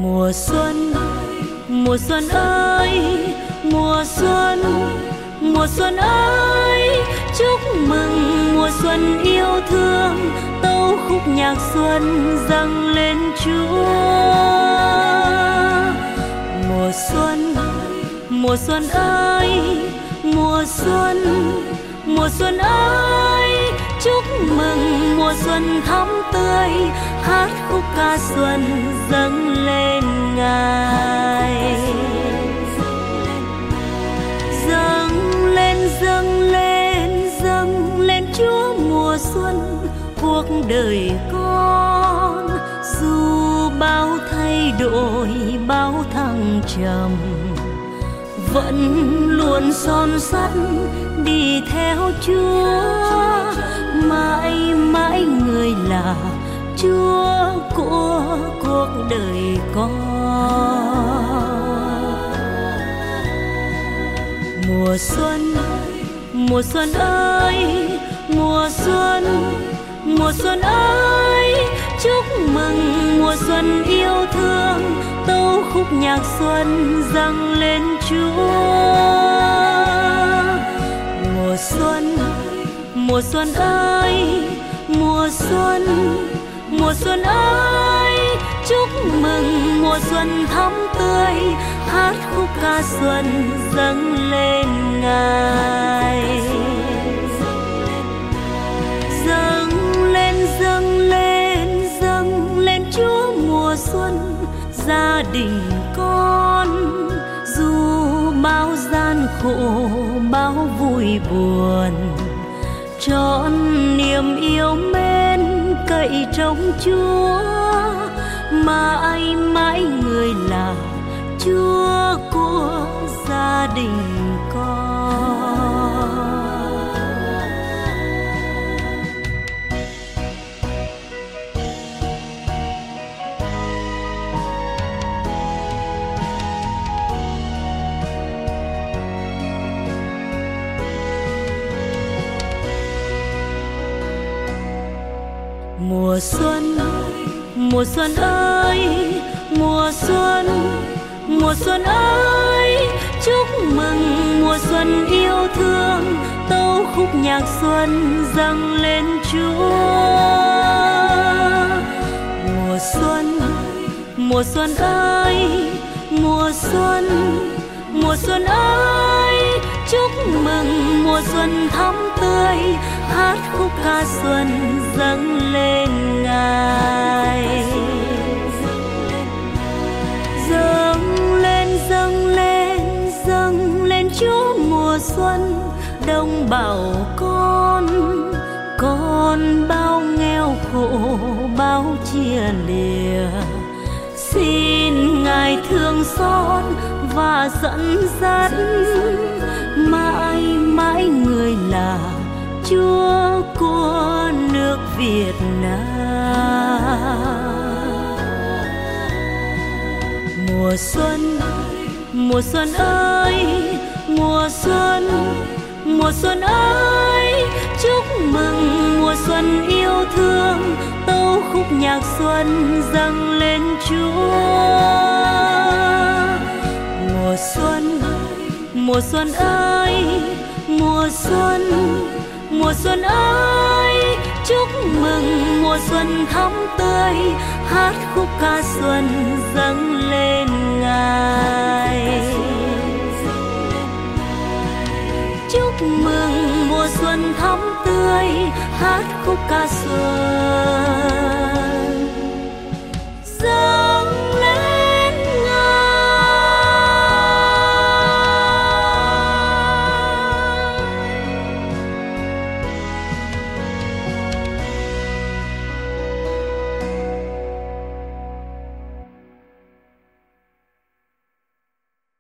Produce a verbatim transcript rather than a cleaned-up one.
Mùa xuân, mùa xuân ơi, mùa xuân, mùa xuân ơi, chúc mừng mùa xuân yêu thương, tấu khúc nhạc xuân dâng lên Chúa. Mùa xuân, mùa xuân ơi, mùa xuân, mùa xuân ơi, chúc mừng mùa xuân thắm tươi, hát khúc ca xuân dâng lên Ngài. Dâng lên, dâng lên, dâng lên Chúa mùa xuân cuộc đời con. Dù bao thay đổi, bao thăng trầm, vẫn luôn son sắt đi theo Chúa. Mãi mãi người là Chúa của cuộc đời con. Mùa xuân, mùa xuân ơi, mùa xuân, mùa xuân ơi, chúc mừng mùa xuân yêu thương, tấu khúc nhạc xuân dâng lên Chúa. Mùa xuân, mùa xuân ơi, mùa xuân, mùa xuân ơi, chúc mừng mùa xuân thắm tươi, hát khúc ca xuân dâng lên Ngài. Dâng lên, dâng lên, dâng lên Chúa mùa xuân gia đình con. Dù bao gian khổ, bao vui buồn, trọn niềm yêu mến cậy trong Chúa. Mãi mãi người là Chúa của gia đình con. Mùa xuân, mùa xuân ơi, mùa xuân, mùa xuân ơi, chúc mừng mùa xuân yêu thương, tấu khúc nhạc xuân dâng lên Chúa. Mùa xuân, mùa xuân ơi, mùa xuân, mùa xuân ơi, chúc mừng mùa xuân thắm tươi, hát khúc ca xuân dâng lên Ngài. Dâng lên, dâng lên, dâng lên Chúa mùa xuân, đồng bào con. Con bao nghèo khổ, bao chia lìa, xin Ngài thương xót và dẫn dắt. Mãi mãi người là Chúa của nước Việt Nam. Mùa xuân, mùa xuân ơi, mùa xuân, mùa xuân ơi, chúc mừng mùa xuân yêu thương, tấu khúc nhạc xuân dâng lên Chúa. Mùa xuân, mùa xuân ơi, mùa xuân, mùa xuân ơi, chúc mừng mùa xuân thắm tươi, hát khúc ca xuân dâng lên Ngài. Chúc mừng mùa xuân thắm tươi, hát khúc ca xuân